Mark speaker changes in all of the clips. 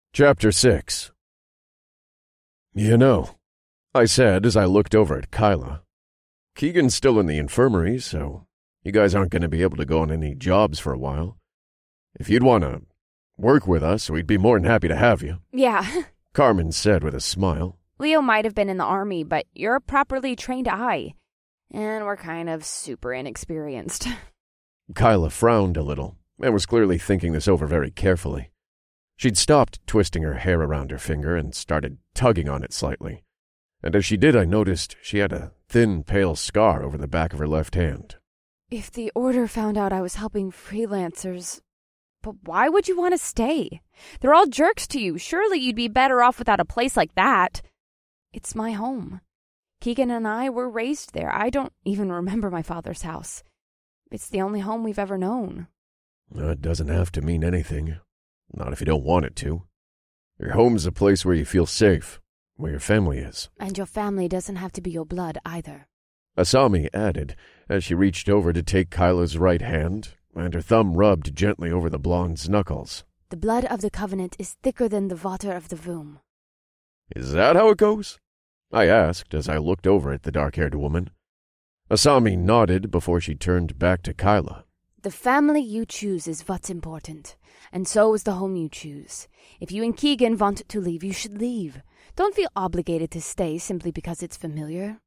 Speaker 1: Chapter 6. You know, I said as I looked over at Kyla, Keegan's still in the infirmary, so you guys aren't going to be able to go on any jobs for a while. If you'd want to work with us, we'd be more than happy to have you.
Speaker 2: Yeah.
Speaker 1: Carmen said with a smile.
Speaker 2: Leo might have been in the army, but you're a properly trained eye. And we're kind of super inexperienced.
Speaker 1: Kyla frowned a little and was clearly thinking this over very carefully. She'd stopped twisting her hair around her finger and started tugging on it slightly. And as she did, I noticed she had a thin, pale scar over the back of her left hand.
Speaker 2: If the Order found out I was helping freelancers... But why would you want to stay? They're all jerks to you. Surely you'd be better off without a place like that. It's my home. Keegan and I were raised there. I don't even remember my father's house. It's the only home we've ever known.
Speaker 1: It doesn't have to mean anything. Not if you don't want it to. Your home's a place where you feel safe, where your family is.
Speaker 2: And your family doesn't have to be your blood either.
Speaker 1: Asami added, as she reached over to take Kyla's right hand, and her thumb rubbed gently over the blonde's knuckles.
Speaker 2: The blood of the Covenant is thicker than the water of the womb.
Speaker 1: Is that how it goes? I asked as I looked over at the dark-haired woman. Asami nodded before she turned back to Kyla.
Speaker 2: The family you choose is what's important, and so is the home you choose. If you and Keegan want to leave, you should leave. Don't feel obligated to stay simply because it's familiar.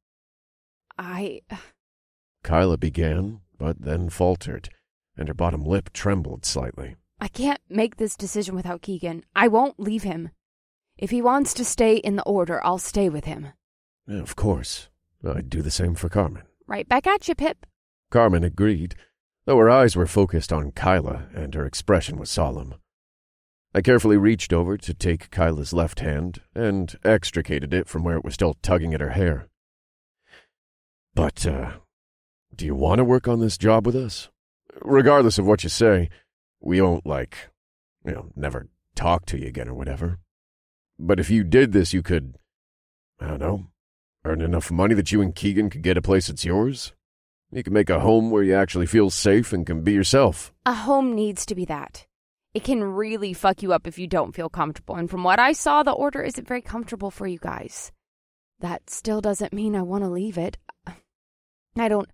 Speaker 1: Kyla began, but then faltered, and her bottom lip trembled slightly.
Speaker 2: I can't make this decision without Keegan. I won't leave him. If he wants to stay in the Order, I'll stay with him.
Speaker 1: Of course. I'd do the same for Carmen.
Speaker 2: Right back at you, Pip.
Speaker 1: Carmen agreed, though her eyes were focused on Kyla and her expression was solemn. I carefully reached over to take Kyla's left hand and extricated it from where it was still tugging at her hair. But, do you want to work on this job with us? Regardless of what you say, we won't, never talk to you again or whatever. But if you did this, you could, I don't know, earn enough money that you and Keegan could get a place that's yours. You can make a home where you actually feel safe and can be yourself.
Speaker 2: A home needs to be that. It can really fuck you up if you don't feel comfortable. And from what I saw, the Order isn't very comfortable for you guys. That still doesn't mean I want to leave it. I don't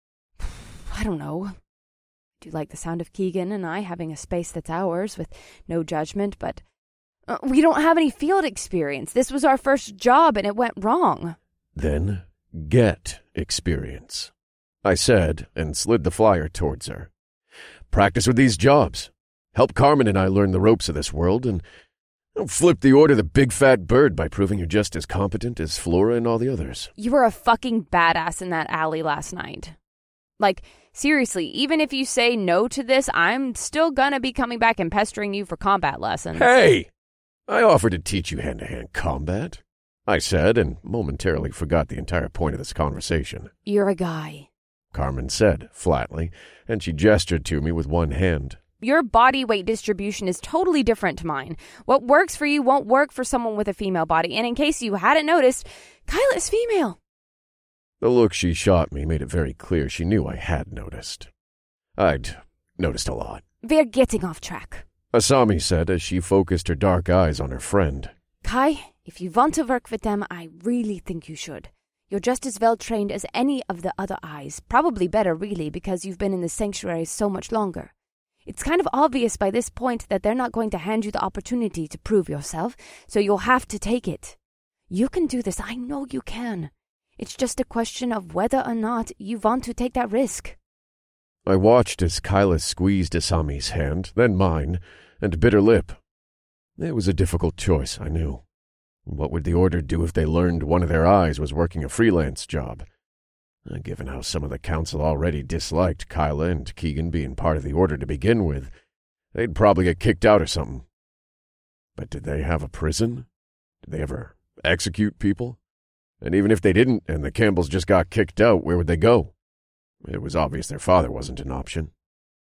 Speaker 2: know. I do like the sound of Keegan and I having a space that's ours with no judgment, but we don't have any field experience. This was our first job and it went wrong.
Speaker 1: Then get experience, I said and slid the flyer towards her. Practice with these jobs. Help Carmen and I learn the ropes of this world and flip the Order the big fat bird by proving you're just as competent as Flora and all the others.
Speaker 2: You were a fucking badass in that alley last night. Seriously, even if you say no to this, I'm still gonna be coming back and pestering you for combat lessons.
Speaker 1: Hey! I offered to teach you hand-to-hand combat, I said, and momentarily forgot the entire point of this conversation.
Speaker 2: You're a guy,
Speaker 1: Carmen said flatly, and she gestured to me with one hand.
Speaker 2: Your body weight distribution is totally different to mine. What works for you won't work for someone with a female body, and in case you hadn't noticed, Kyla is female.
Speaker 1: The look she shot me made it very clear she knew I had noticed. I'd noticed a lot.
Speaker 2: We're getting off track,
Speaker 1: Asami said as she focused her dark eyes on her friend.
Speaker 2: Kai, if you want to work with them, I really think you should. You're just as well trained as any of the other eyes. Probably better, really, because you've been in the sanctuary so much longer. It's kind of obvious by this point that they're not going to hand you the opportunity to prove yourself, so you'll have to take it. You can do this. I know you can. It's just a question of whether or not you want to take that risk.
Speaker 1: I watched as Kyla squeezed Asami's hand, then mine, and bit her lip. It was a difficult choice, I knew. What would the Order do if they learned one of their eyes was working a freelance job? Given how some of the council already disliked Kyla and Keegan being part of the Order to begin with, they'd probably get kicked out or something. But did they have a prison? Did they ever execute people? And even if they didn't, and the Campbells just got kicked out, where would they go? It was obvious their father wasn't an option.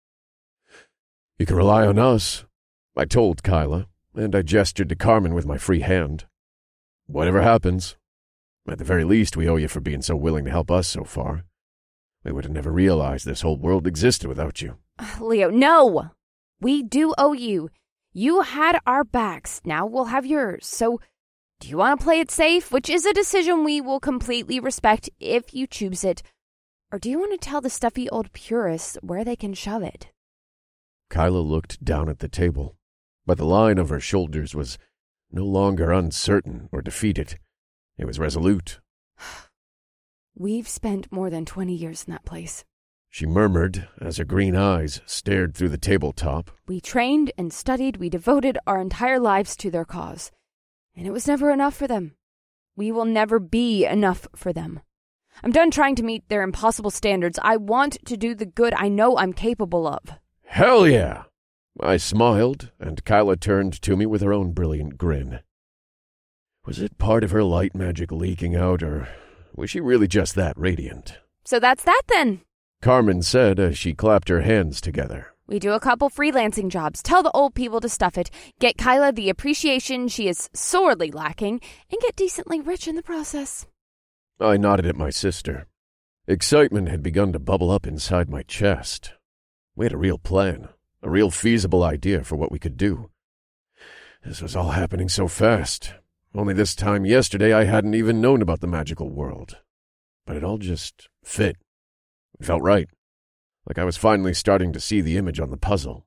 Speaker 1: You can rely on us, I told Kyla, and I gestured to Carmen with my free hand. Whatever happens, at the very least we owe you for being so willing to help us so far. We would have never realized this whole world existed without you.
Speaker 2: Leo, no! We do owe you. You had our backs, now we'll have yours. So, do you want to play it safe, which is a decision we will completely respect if you choose it, or do you want to tell the stuffy old purists where they can shove it?
Speaker 1: Kyla looked down at the table, but the line of her shoulders was no longer uncertain or defeated. It was resolute.
Speaker 2: We've spent more than 20 years in that place,
Speaker 1: she murmured as her green eyes stared through the tabletop.
Speaker 2: We trained and studied, we devoted our entire lives to their cause. And it was never enough for them. We will never be enough for them. I'm done trying to meet their impossible standards. I want to do the good I know I'm capable of.
Speaker 1: Hell yeah! I smiled, and Kyla turned to me with her own brilliant grin. Was it part of her light magic leaking out, or was she really just that radiant?
Speaker 2: So that's that then,
Speaker 1: Carmen said as she clapped her hands together.
Speaker 2: We do a couple freelancing jobs, tell the old people to stuff it, get Kyla the appreciation she is sorely lacking, and get decently rich in the process.
Speaker 1: I nodded at my sister. Excitement had begun to bubble up inside my chest. We had a real plan, a real feasible idea for what we could do. This was all happening so fast. Only this time yesterday I hadn't even known about the magical world. But it all just fit. It felt right. Like I was finally starting to see the image on the puzzle.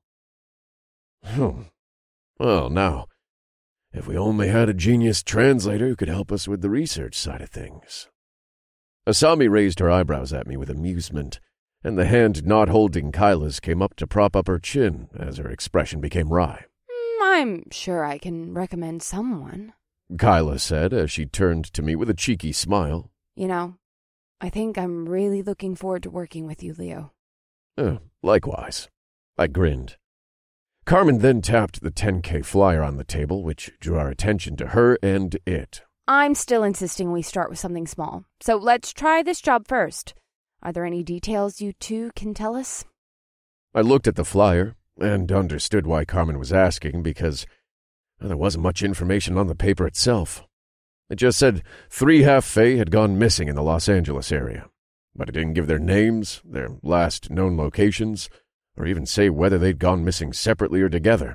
Speaker 1: Well, now, if we only had a genius translator who could help us with the research side of things. Asami raised her eyebrows at me with amusement, and the hand not holding Kyla's came up to prop up her chin as her expression became wry.
Speaker 2: I'm sure I can recommend someone,
Speaker 1: Kyla said as she turned to me with a cheeky smile.
Speaker 2: You know, I think I'm really looking forward to working with you, Leo.
Speaker 1: Likewise. I grinned. Carmen then tapped the 10K flyer on the table, which drew our attention to her and it.
Speaker 2: I'm still insisting we start with something small, so let's try this job first. Are there any details you two can tell us?
Speaker 1: I looked at the flyer and understood why Carmen was asking, because there wasn't much information on the paper itself. It just said 3 half-fae had gone missing in the Los Angeles area, but it didn't give their names, their last known locations, or even say whether they'd gone missing separately or together.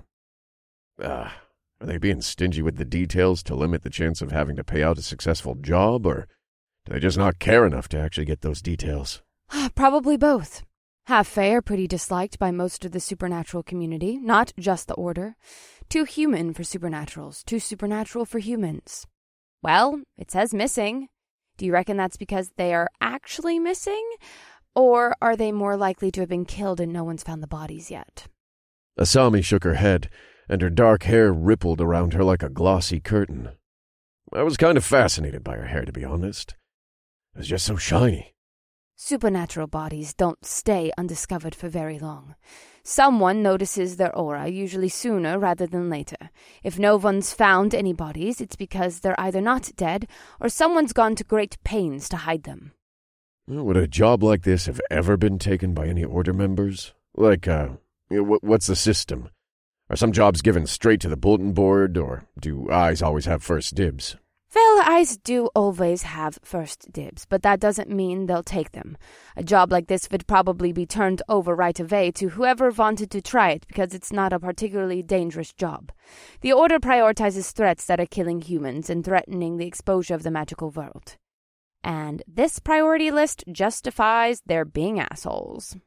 Speaker 1: Are they being stingy with the details to limit the chance of having to pay out a successful job, or do they just not care enough to actually get those details?
Speaker 2: Probably both. Half-fae are pretty disliked by most of the supernatural community, not just the Order. Too human for supernaturals, too supernatural for humans. Well, it says missing. Do you reckon that's because they are actually missing? Or are they more likely to have been killed and no one's found the bodies yet?
Speaker 1: Asami shook her head, and her dark hair rippled around her like a glossy curtain. I was kind of fascinated by her hair, to be honest. It was just so shiny.
Speaker 2: Supernatural bodies don't stay undiscovered for very long. Someone notices their aura, usually sooner rather than later. If no one's found any bodies, it's because they're either not dead or someone's gone to great pains to hide them.
Speaker 1: Would a job like this have ever been taken by any Order members? Like, what's the system? Are some jobs given straight to the bulletin board, or do eyes always have first dibs?
Speaker 2: Well, eyes do always have first dibs, but that doesn't mean they'll take them. A job like this would probably be turned over right away to whoever wanted to try it because it's not a particularly dangerous job. The Order prioritizes threats that are killing humans and threatening the exposure of the magical world. And this priority list justifies their being assholes.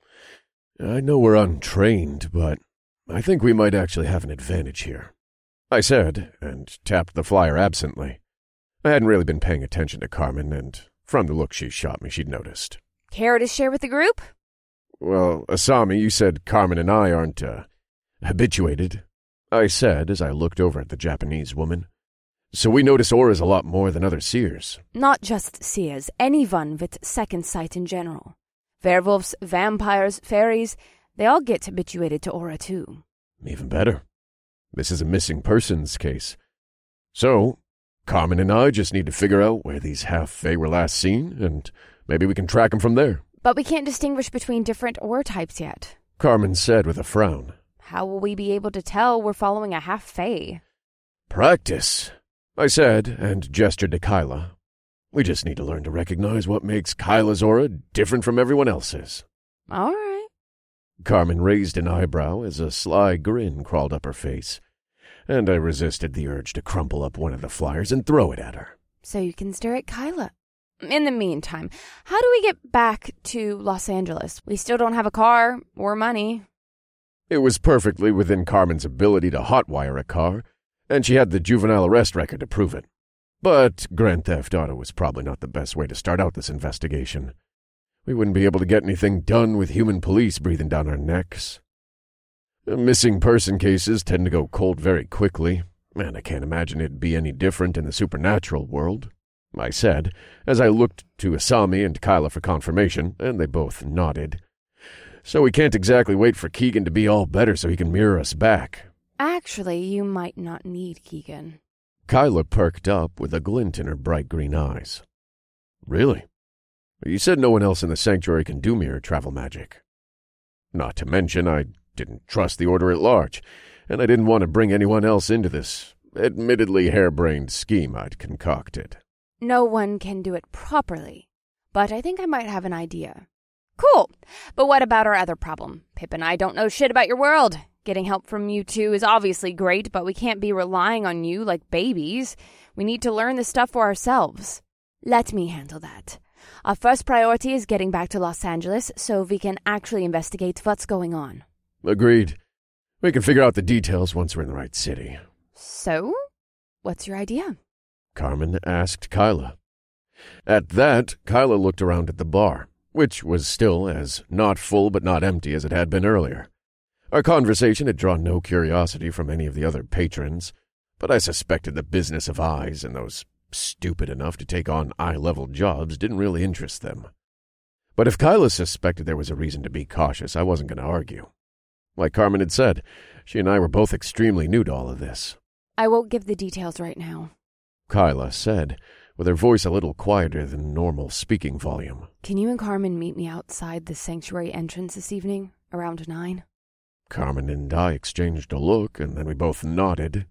Speaker 1: I know we're untrained, but I think we might actually have an advantage here, I said, and tapped the flyer absently. I hadn't really been paying attention to Carmen, and from the look she shot me, she'd noticed.
Speaker 2: Care to share with the group?
Speaker 1: Well, Asami, you said Carmen and I aren't, habituated, I said as I looked over at the Japanese woman. So we notice auras a lot more than other seers.
Speaker 2: Not just seers, anyone with second sight in general. Werewolves, vampires, fairies, they all get habituated to aura too.
Speaker 1: Even better. This is a missing persons case. So, Carmen and I just need to figure out where these half-fae were last seen, and maybe we can track them from there.
Speaker 2: But we can't distinguish between different aura types yet,
Speaker 1: Carmen said with a frown.
Speaker 2: How will we be able to tell we're following a half-fae?
Speaker 1: Practice, I said, and gestured to Kyla. We just need to learn to recognize what makes Kyla's aura different from everyone else's.
Speaker 2: All right.
Speaker 1: Carmen raised an eyebrow as a sly grin crawled up her face, and I resisted the urge to crumple up one of the flyers and throw it at her.
Speaker 2: So you can stare at Kyla. In the meantime, how do we get back to Los Angeles? We still don't have a car or money.
Speaker 1: It was perfectly within Carmen's ability to hotwire a car, and she had the juvenile arrest record to prove it. But Grand Theft Auto was probably not the best way to start out this investigation. We wouldn't be able to get anything done with human police breathing down our necks. Missing person cases tend to go cold very quickly, and I can't imagine it'd be any different in the supernatural world, I said, as I looked to Asami and Kyla for confirmation, and they both nodded. So we can't exactly wait for Keegan to be all better so he can mirror us back.
Speaker 2: Actually, you might not need Keegan.
Speaker 1: Kyla perked up with a glint in her bright green eyes. Really? You said no one else in the sanctuary can do mirror travel magic. Not to mention, I didn't trust the Order at large, and I didn't want to bring anyone else into this admittedly harebrained scheme I'd concocted.
Speaker 2: No one can do it properly, but I think I might have an idea. Cool, but what about our other problem? Pip and I don't know shit about your world. Getting help from you two is obviously great, but we can't be relying on you like babies. We need to learn this stuff for ourselves. Let me handle that. Our first priority is getting back to Los Angeles so we can actually investigate what's going on.
Speaker 1: Agreed. We can figure out the details once we're in the right city.
Speaker 2: So, what's your idea?
Speaker 1: Carmen asked Kyla. At that, Kyla looked around at the bar, which was still as not full but not empty as it had been earlier. Our conversation had drawn no curiosity from any of the other patrons, but I suspected the business of eyes and those stupid enough to take on eye-level jobs didn't really interest them. But if Kyla suspected there was a reason to be cautious, I wasn't going to argue. Like Carmen had said, she and I were both extremely new to all of this.
Speaker 2: I won't give the details right now,
Speaker 1: Kyla said, with her voice a little quieter than normal speaking volume.
Speaker 2: Can you and Carmen meet me outside the sanctuary entrance this evening, around 9?
Speaker 1: Carmen and I exchanged a look, and then we both nodded.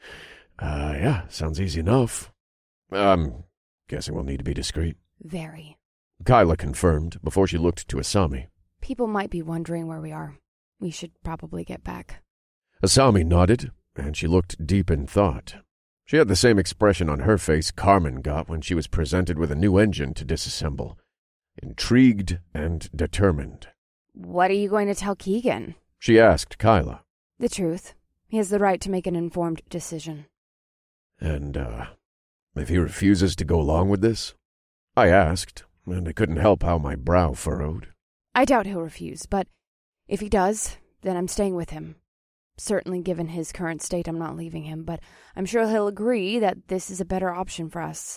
Speaker 1: Yeah, sounds easy enough. I'm guessing we'll need to be discreet.
Speaker 2: Very.
Speaker 1: Kyla confirmed before she looked to Asami.
Speaker 2: People might be wondering where we are. We should probably get back.
Speaker 1: Asami nodded, and she looked deep in thought. She had the same expression on her face Carmen got when she was presented with a new engine to disassemble. Intrigued and determined.
Speaker 2: What are you going to tell Keegan?
Speaker 1: She asked Kyla.
Speaker 2: The truth. He has the right to make an informed decision.
Speaker 1: And, if he refuses to go along with this? I asked, and I couldn't help how my brow furrowed.
Speaker 2: I doubt he'll refuse, but if he does, then I'm staying with him. Certainly given his current state, I'm not leaving him, but I'm sure he'll agree that this is a better option for us.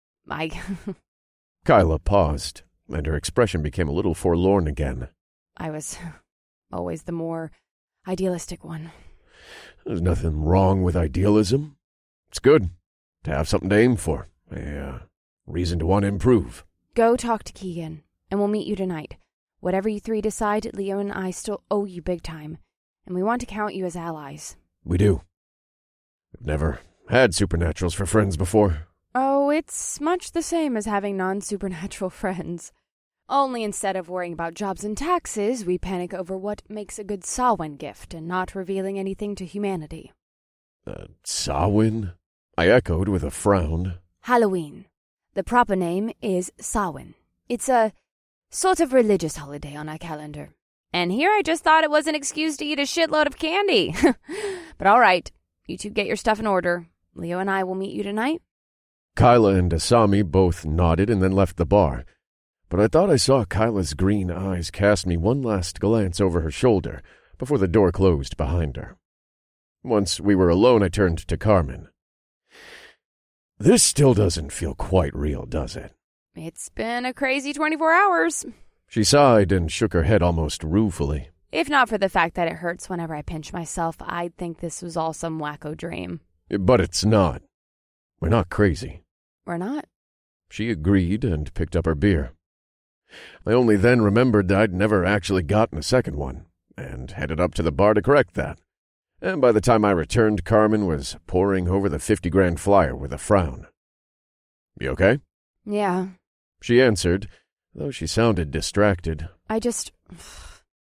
Speaker 1: Kyla paused, and her expression became a little forlorn again.
Speaker 2: I was always the more idealistic one.
Speaker 1: There's nothing wrong with idealism. It's good to have something to aim for, a reason to want to improve.
Speaker 2: Go talk to Keegan, and we'll meet you tonight. Whatever you three decide, Leo and I still owe you big time, and we want to count you as allies.
Speaker 1: We do. We've never had supernaturals for friends before.
Speaker 2: Oh, it's much the same as having non-supernatural friends. Only instead of worrying about jobs and taxes, we panic over what makes a good Samhain gift and not revealing anything to humanity.
Speaker 1: Samhain? I echoed with a frown.
Speaker 2: Halloween. The proper name is Samhain. It's a sort of religious holiday on our calendar. And here I just thought it was an excuse to eat a shitload of candy. But all right, you two get your stuff in order. Leo and I will meet you tonight.
Speaker 1: Kyla and Asami both nodded and then left the bar. But I thought I saw Kyla's green eyes cast me one last glance over her shoulder before the door closed behind her. Once we were alone, I turned to Carmen. This still doesn't feel quite real, does it?
Speaker 2: It's been a crazy 24 hours.
Speaker 1: She sighed and shook her head almost ruefully.
Speaker 2: If not for the fact that it hurts whenever I pinch myself, I'd think this was all some wacko dream.
Speaker 1: But it's not. We're not crazy.
Speaker 2: We're not?
Speaker 1: She agreed and picked up her beer. I only then remembered that I'd never actually gotten a second one, and headed up to the bar to correct that. And by the time I returned, Carmen was poring over the 50-grand flyer with a frown. You okay?
Speaker 2: Yeah.
Speaker 1: She answered, though she sounded distracted.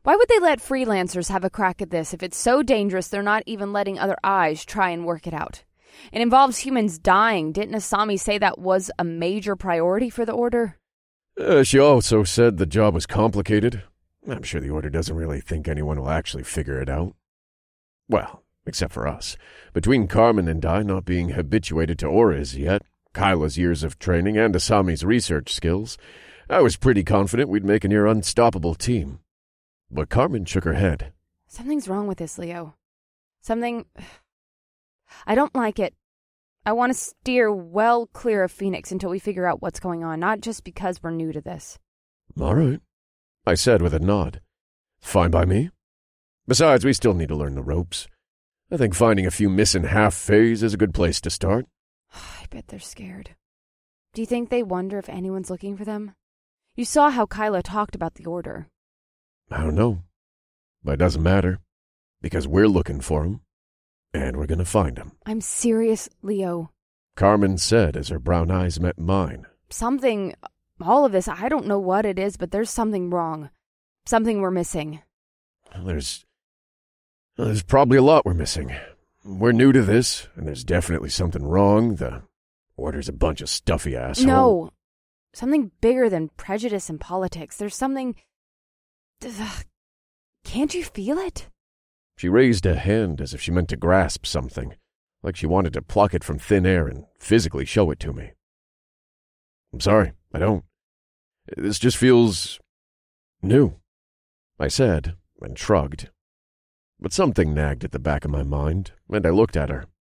Speaker 2: Why would they let freelancers have a crack at this if it's so dangerous they're not even letting other eyes try and work it out? It involves humans dying. Didn't Asami say that was a major priority for the Order?
Speaker 1: She also said the job was complicated. I'm sure the Order doesn't really think anyone will actually figure it out. Well, except for us. Between Carmen and I not being habituated to auras yet, Kyla's years of training, and Asami's research skills, I was pretty confident we'd make a near unstoppable team. But Carmen shook her head.
Speaker 2: Something's wrong with this, Leo. Something... I don't like it. I want to steer well clear of Phoenix until we figure out what's going on, not just because we're new to this.
Speaker 1: All right, I said with a nod. Fine by me. Besides, we still need to learn the ropes. I think finding a few missing half-fays is a good place to start.
Speaker 2: I bet they're scared. Do you think they wonder if anyone's looking for them? You saw how Kyla talked about the Order.
Speaker 1: I don't know. But it doesn't matter. Because we're looking for them. And we're going to find them.
Speaker 2: I'm serious, Leo.
Speaker 1: Carmen said as her brown eyes met mine.
Speaker 2: Something... all of this, I don't know what it is, but there's something wrong. Something we're missing.
Speaker 1: There's probably a lot we're missing. We're new to this, and there's definitely something wrong. The Order's a bunch of stuffy assholes.
Speaker 2: No. Something bigger than prejudice and politics. There's something... Can't you feel it?
Speaker 1: She raised a hand as if she meant to grasp something, like she wanted to pluck it from thin air and physically show it to me. I'm sorry, I don't. This just feels... new, I said, and shrugged. But something nagged at the back of my mind, and I looked at her.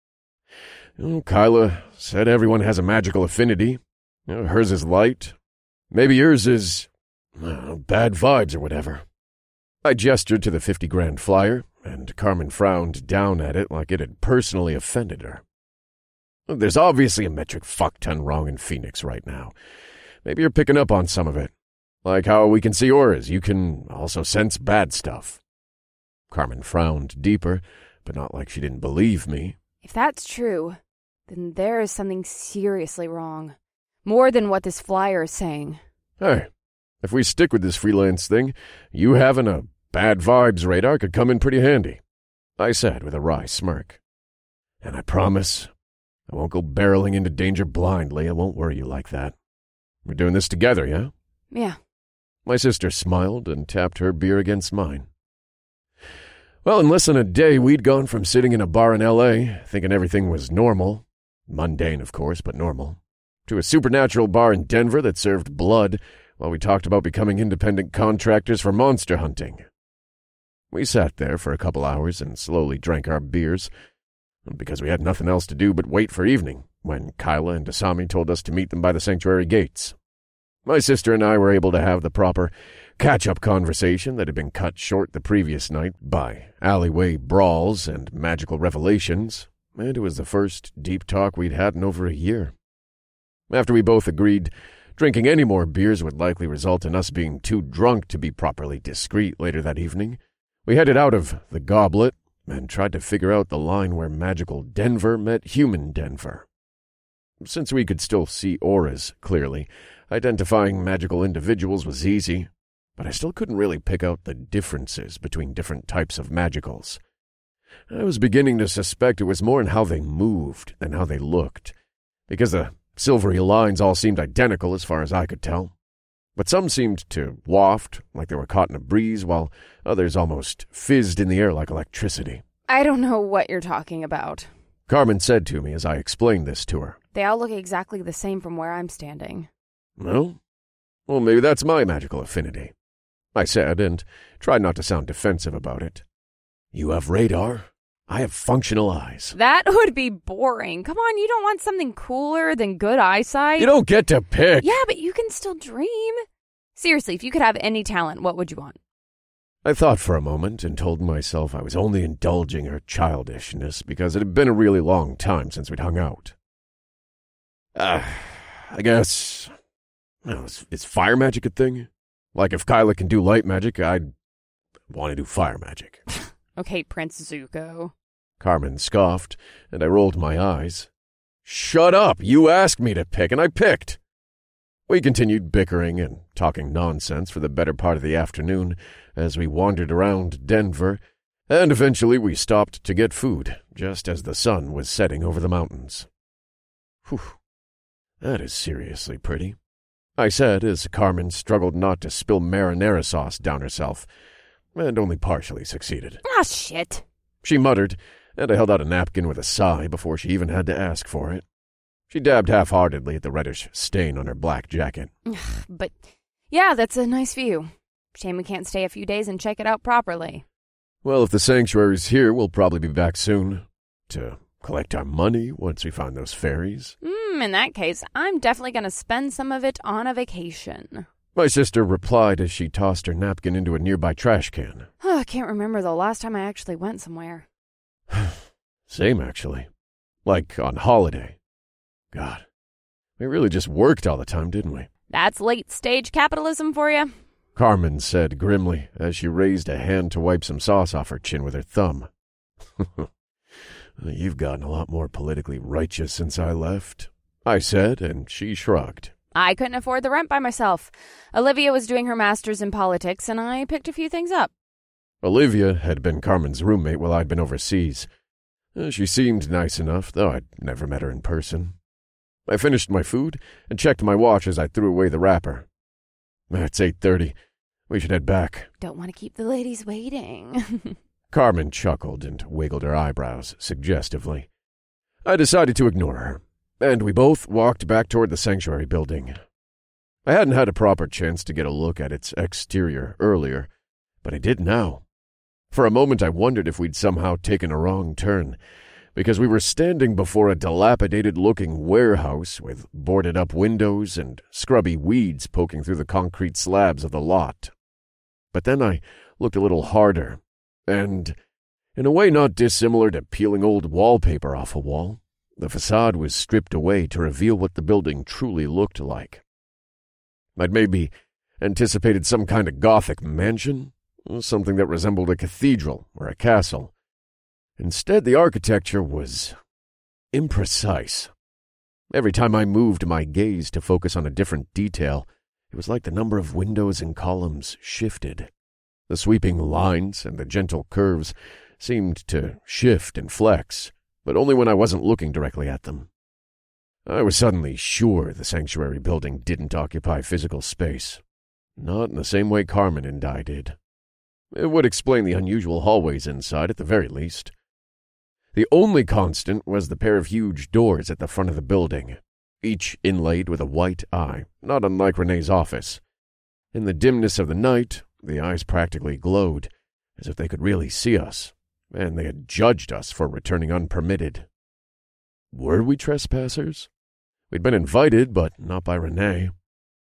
Speaker 1: Kyla said everyone has a magical affinity. Hers is light. Maybe yours is... bad vibes or whatever. I gestured to the 50 grand flyer, and Carmen frowned down at it like it had personally offended her. There's obviously a metric fuck-ton wrong in Phoenix right now. Maybe you're picking up on some of it. Like how we can see auras, you can also sense bad stuff. Carmen frowned deeper, but not like she didn't believe me.
Speaker 2: If that's true, then there is something seriously wrong. More than what this flyer is saying.
Speaker 1: Hey, if we stick with this freelance thing, you having a bad vibes radar could come in pretty handy, I said with a wry smirk. And I promise I won't go barreling into danger blindly. I won't worry you like that. We're doing this together, yeah?
Speaker 2: Yeah.
Speaker 1: My sister smiled and tapped her beer against mine. Well, in less than a day, we'd gone from sitting in a bar in L.A., thinking everything was normal, mundane, of course, but normal, to a supernatural bar in Denver that served blood while we talked about becoming independent contractors for monster hunting. We sat there for a couple hours and slowly drank our beers, because we had nothing else to do but wait for evening, when Kyla and Asami told us to meet them by the sanctuary gates. My sister and I were able to have the proper catch-up conversation that had been cut short the previous night by alleyway brawls and magical revelations, and it was the first deep talk we'd had in over a year. After we both agreed drinking any more beers would likely result in us being too drunk to be properly discreet later that evening, we headed out of the Goblet and tried to figure out the line where magical Denver met human Denver. Since we could still see auras clearly, identifying magical individuals was easy, but I still couldn't really pick out the differences between different types of magicals. I was beginning to suspect it was more in how they moved than how they looked, because the silvery lines all seemed identical as far as I could tell. But some seemed to waft like they were caught in a breeze, while others almost fizzed in the air like electricity.
Speaker 2: I don't know what you're talking about,
Speaker 1: Carmen said to me as I explained this to her.
Speaker 2: They all look exactly the same from where I'm standing.
Speaker 1: Well, maybe that's my magical affinity, I said, and tried not to sound defensive about it. You have radar. I have functional eyes.
Speaker 2: That would be boring. Come on, you don't want something cooler than good eyesight?
Speaker 1: You don't get to pick.
Speaker 2: Yeah, but you can still dream. Seriously, if you could have any talent, what would you want?
Speaker 1: I thought for a moment and told myself I was only indulging her childishness because it had been a really long time since we'd hung out. I guess... Well, is fire magic a thing? Like if Kyla can do light magic, I'd want to do fire magic.
Speaker 2: Okay, Prince Zuko.
Speaker 1: Carmen scoffed, and I rolled my eyes. Shut up! You asked me to pick, and I picked. We continued bickering and talking nonsense for the better part of the afternoon as we wandered around Denver, and eventually we stopped to get food just as the sun was setting over the mountains. Whew, that is seriously pretty, I said as Carmen struggled not to spill marinara sauce down herself, and only partially succeeded.
Speaker 2: Ah, shit.
Speaker 1: She muttered, and I held out a napkin with a sigh before she even had to ask for it. She dabbed half-heartedly at the reddish stain on her black jacket.
Speaker 2: But, yeah, that's a nice view. Shame we can't stay a few days and check it out properly.
Speaker 1: Well, if the sanctuary's here, we'll probably be back soon to collect our money once we find those fairies.
Speaker 2: In that case, I'm definitely going to spend some of it on a vacation.
Speaker 1: My sister replied as she tossed her napkin into a nearby trash can.
Speaker 2: I can't remember the last time I actually went somewhere.
Speaker 1: Same, actually. Like on holiday. God, we really just worked all the time, didn't we?
Speaker 2: That's late-stage capitalism for you.
Speaker 1: Carmen said grimly as she raised a hand to wipe some sauce off her chin with her thumb. You've gotten a lot more politically righteous since I left, I said, and she shrugged.
Speaker 2: I couldn't afford the rent by myself. Olivia was doing her master's in politics, and I picked a few things up.
Speaker 1: Olivia had been Carmen's roommate while I'd been overseas. She seemed nice enough, though I'd never met her in person. I finished my food and checked my watch as I threw away the wrapper. It's 8:30. We should head back.
Speaker 2: Don't want to keep the ladies waiting.
Speaker 1: Carmen chuckled and wiggled her eyebrows suggestively. I decided to ignore her, and we both walked back toward the sanctuary building. I hadn't had a proper chance to get a look at its exterior earlier, but I did now. For a moment I wondered if we'd somehow taken a wrong turn, because we were standing before a dilapidated-looking warehouse with boarded-up windows and scrubby weeds poking through the concrete slabs of the lot. But then I looked a little harder, and, in a way not dissimilar to peeling old wallpaper off a wall, the facade was stripped away to reveal what the building truly looked like. I'd maybe anticipated some kind of Gothic mansion, something that resembled a cathedral or a castle. Instead, the architecture was imprecise. Every time I moved my gaze to focus on a different detail, it was like the number of windows and columns shifted. The sweeping lines and the gentle curves seemed to shift and flex, but only when I wasn't looking directly at them. I was suddenly sure the sanctuary building didn't occupy physical space. Not in the same way Carmen and I did. It would explain the unusual hallways inside at the very least. The only constant was the pair of huge doors at the front of the building, each inlaid with a white eye, not unlike Renee's office. In the dimness of the night, the eyes practically glowed, as if they could really see us, and they had judged us for returning unpermitted. Were we trespassers? We'd been invited, but not by Renee.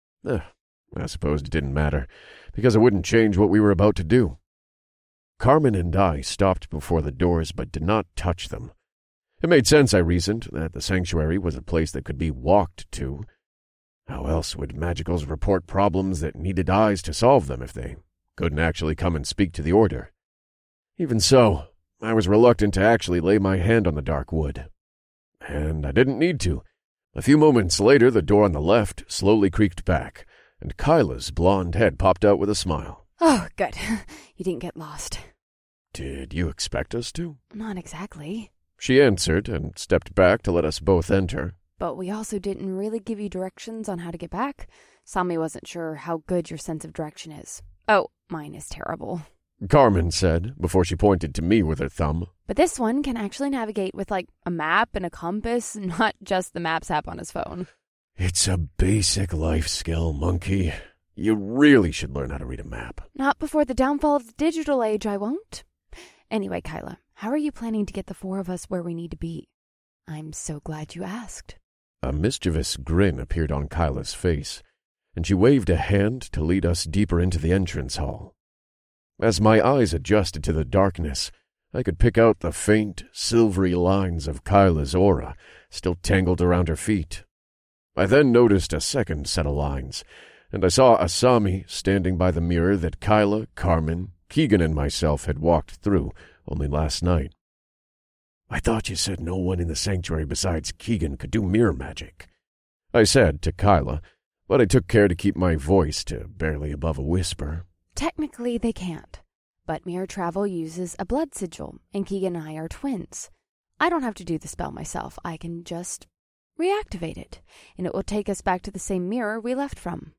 Speaker 1: I suppose it didn't matter, because it wouldn't change what we were about to do. Carmen and I stopped before the doors but did not touch them. It made sense, I reasoned, that the sanctuary was a place that could be walked to. How else would magicals report problems that needed eyes to solve them if they couldn't actually come and speak to the Order? Even so, I was reluctant to actually lay my hand on the dark wood. And I didn't need to. A few moments later, the door on the left slowly creaked back, and Kyla's blonde head popped out with a smile.
Speaker 2: Oh, good. You didn't get lost.
Speaker 1: Did you expect us to?
Speaker 2: Not exactly.
Speaker 1: She answered and stepped back to let us both enter.
Speaker 2: But we also didn't really give you directions on how to get back. Sami wasn't sure how good your sense of direction is. Oh, mine is terrible.
Speaker 1: Carmen said, before she pointed to me with her thumb.
Speaker 2: But this one can actually navigate with, like, a map and a compass, not just the Maps app on his phone.
Speaker 1: It's a basic life skill, monkey. You really should learn how to read a map.
Speaker 2: Not before the downfall of the digital age, I won't. Anyway, Kyla, how are you planning to get the four of us where we need to be? I'm so glad you asked.
Speaker 1: A mischievous grin appeared on Kyla's face, and she waved a hand to lead us deeper into the entrance hall. As my eyes adjusted to the darkness, I could pick out the faint, silvery lines of Kyla's aura still tangled around her feet. I then noticed a second set of lines, and I saw Asami standing by the mirror that Kyla, Carmen, Keegan, and myself had walked through only last night. I thought you said no one in the sanctuary besides Keegan could do mirror magic, I said to Kyla, but I took care to keep my voice to barely above a whisper.
Speaker 2: Technically, they can't. But mirror travel uses a blood sigil, and Keegan and I are twins. I don't have to do the spell myself. I can just reactivate it, and it will take us back to the same mirror we left from.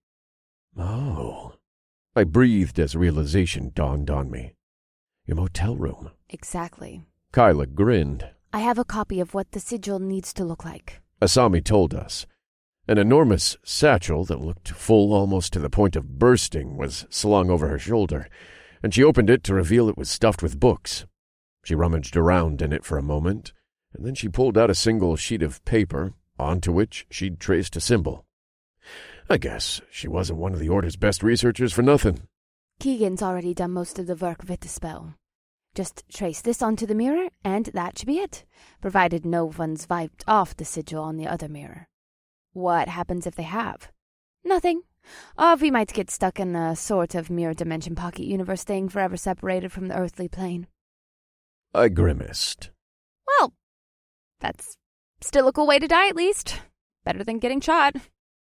Speaker 1: Oh. I breathed as realization dawned on me. Your motel room.
Speaker 2: Exactly.
Speaker 1: Kyla grinned.
Speaker 2: I have a copy of what the sigil needs to look like.
Speaker 1: Asami told us. An enormous satchel that looked full almost to the point of bursting was slung over her shoulder, and she opened it to reveal it was stuffed with books. She rummaged around in it for a moment, and then she pulled out a single sheet of paper, onto which she'd traced a symbol. I guess she wasn't one of the Order's best researchers for nothing.
Speaker 2: Keegan's already done most of the work with the spell. Just trace this onto the mirror, and that should be it, provided no one's wiped off the sigil on the other mirror. What happens if they have? Nothing. We might get stuck in a sort of mirror dimension pocket universe thing, forever separated from the earthly plane.
Speaker 1: I grimaced.
Speaker 2: Well, that's still a cool way to die, at least. Better than getting shot.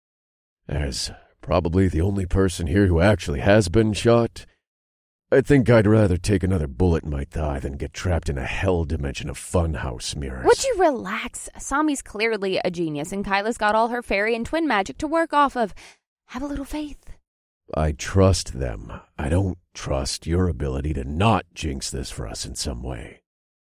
Speaker 1: As probably the only person here who actually has been shot, I think I'd rather take another bullet in my thigh than get trapped in a hell dimension of funhouse mirrors.
Speaker 2: Would you relax? Asami's clearly a genius, and Kyla's got all her fairy and twin magic to work off of. Have a little faith.
Speaker 1: I trust them. I don't trust your ability to not jinx this for us in some way.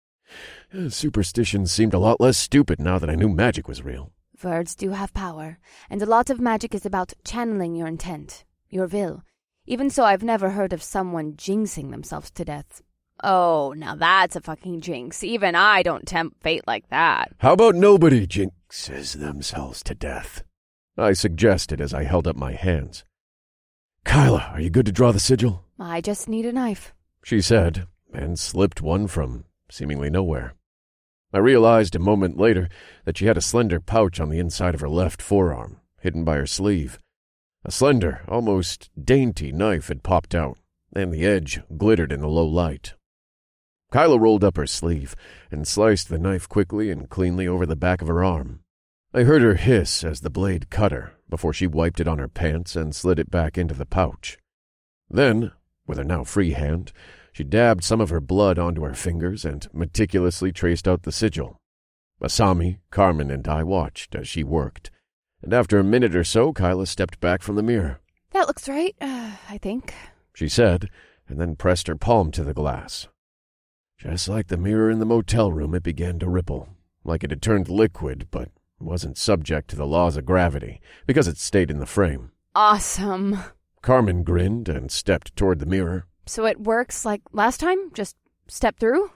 Speaker 1: Superstition seemed a lot less stupid now that I knew magic was real.
Speaker 2: Words do have power, and a lot of magic is about channeling your intent, your will. Even so, I've never heard of someone jinxing themselves to death. Oh, now that's a fucking jinx. Even I don't tempt fate like that.
Speaker 1: How about nobody jinxes themselves to death? I suggested as I held up my hands. Kyla, are you good to draw the sigil?
Speaker 2: I just need a knife,
Speaker 1: she said, and slipped one from seemingly nowhere. I realized a moment later that she had a slender pouch on the inside of her left forearm, hidden by her sleeve. A slender, almost dainty knife had popped out, and the edge glittered in the low light. Kyla rolled up her sleeve and sliced the knife quickly and cleanly over the back of her arm. I heard her hiss as the blade cut her before she wiped it on her pants and slid it back into the pouch. Then, with her now free hand, she dabbed some of her blood onto her fingers and meticulously traced out the sigil. Asami, Carmen, and I watched as she worked, and after a minute or so, Kyla stepped back from the mirror.
Speaker 2: That looks right, I think,
Speaker 1: she said, and then pressed her palm to the glass. Just like the mirror in the motel room, it began to ripple, like it had turned liquid, but wasn't subject to the laws of gravity, because it stayed in the frame.
Speaker 2: Awesome.
Speaker 1: Carmen grinned and stepped toward the mirror.
Speaker 2: So it works like last time? Just step through?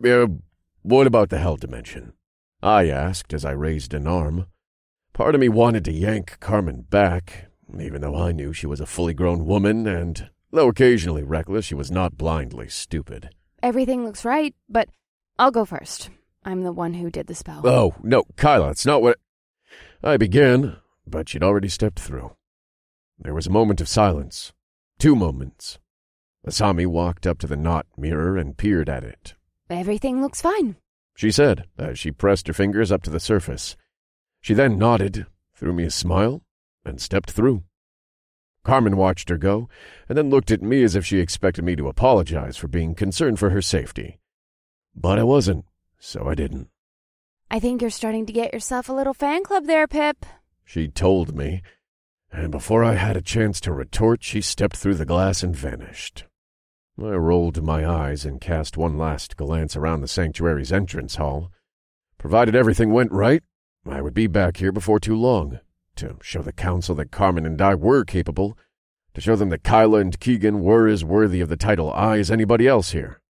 Speaker 1: What about the hell dimension? I asked as I raised an arm. Part of me wanted to yank Carmen back, even though I knew she was a fully grown woman, and though occasionally reckless, she was not blindly stupid.
Speaker 2: Everything looks right, but I'll go first. I'm the one who did the spell.
Speaker 1: Oh, no, Kyla, it's not what... I began, but she'd already stepped through. There was a moment of silence. 2 moments. Asami walked up to the knot mirror and peered at it.
Speaker 2: Everything looks fine,
Speaker 1: she said as she pressed her fingers up to the surface. She then nodded, threw me a smile, and stepped through. Carmen watched her go, and then looked at me as if she expected me to apologize for being concerned for her safety. But I wasn't, so I didn't.
Speaker 2: I think you're starting to get yourself a little fan club there, Pip,
Speaker 1: she told me, and before I had a chance to retort, she stepped through the glass and vanished. I rolled my eyes and cast one last glance around the sanctuary's entrance hall. Provided everything went right, I would be back here before too long, to show the council that Carmen and I were capable, to show them that Kyla and Keegan were as worthy of the title I as anybody else here.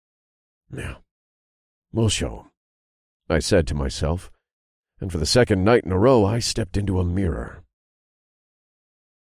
Speaker 1: Now, we'll show 'em, I said to myself, and for the second night in a row I stepped into a mirror.